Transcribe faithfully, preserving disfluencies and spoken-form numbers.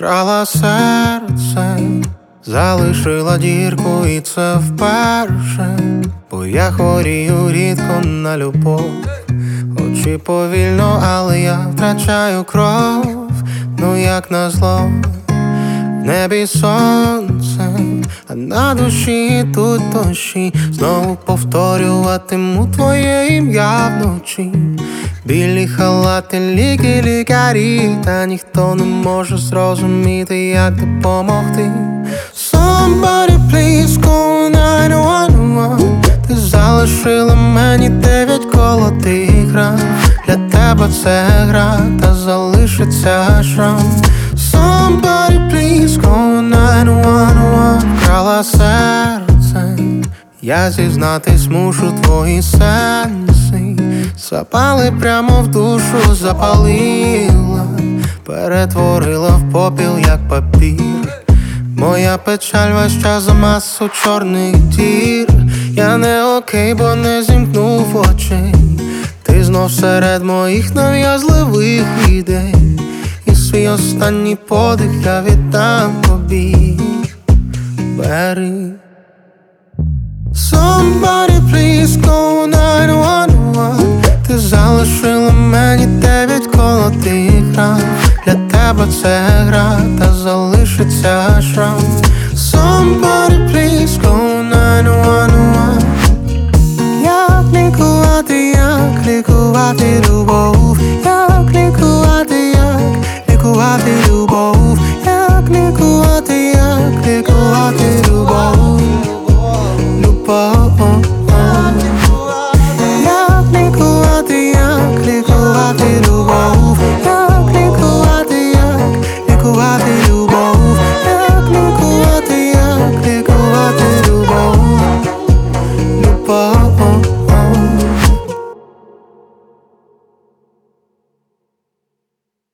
вкрала серце, залишила дірку, і це вперше, бо я хворію рідко на любов. Очі повільно, але я втрачаю кров. Ну як назло, в небі сонце, а на душі тут дощі. Знову повторюватиму твоє ім'я вночі. Білі халати, ліки, лікарі, та ніхто не може зрозуміти, як допомогти. Somebody please call nine one one. Ти залишила мені дев'ять колотих ран. Для тебе це гра, та залишиться шрам. Somebody please call nine one one. Вкрала серце, я зізнатись мушу, твої сенси запали прямо в душу, запалила, перетворила в попіл, як папір. Моя печаль весь час за масу чорних дір. Я не окей, бо не зімкнув очей. Ти знов серед моїх нав'язливих ідей, і свій останній подих я віддам тобі. Бери. Somebody please call nine one one. Ти залишила мені дев'ять колотих ран. Для тебе це гра, та залишиться шрам. Somebody please call nine one one. Як лікувати, як лікувати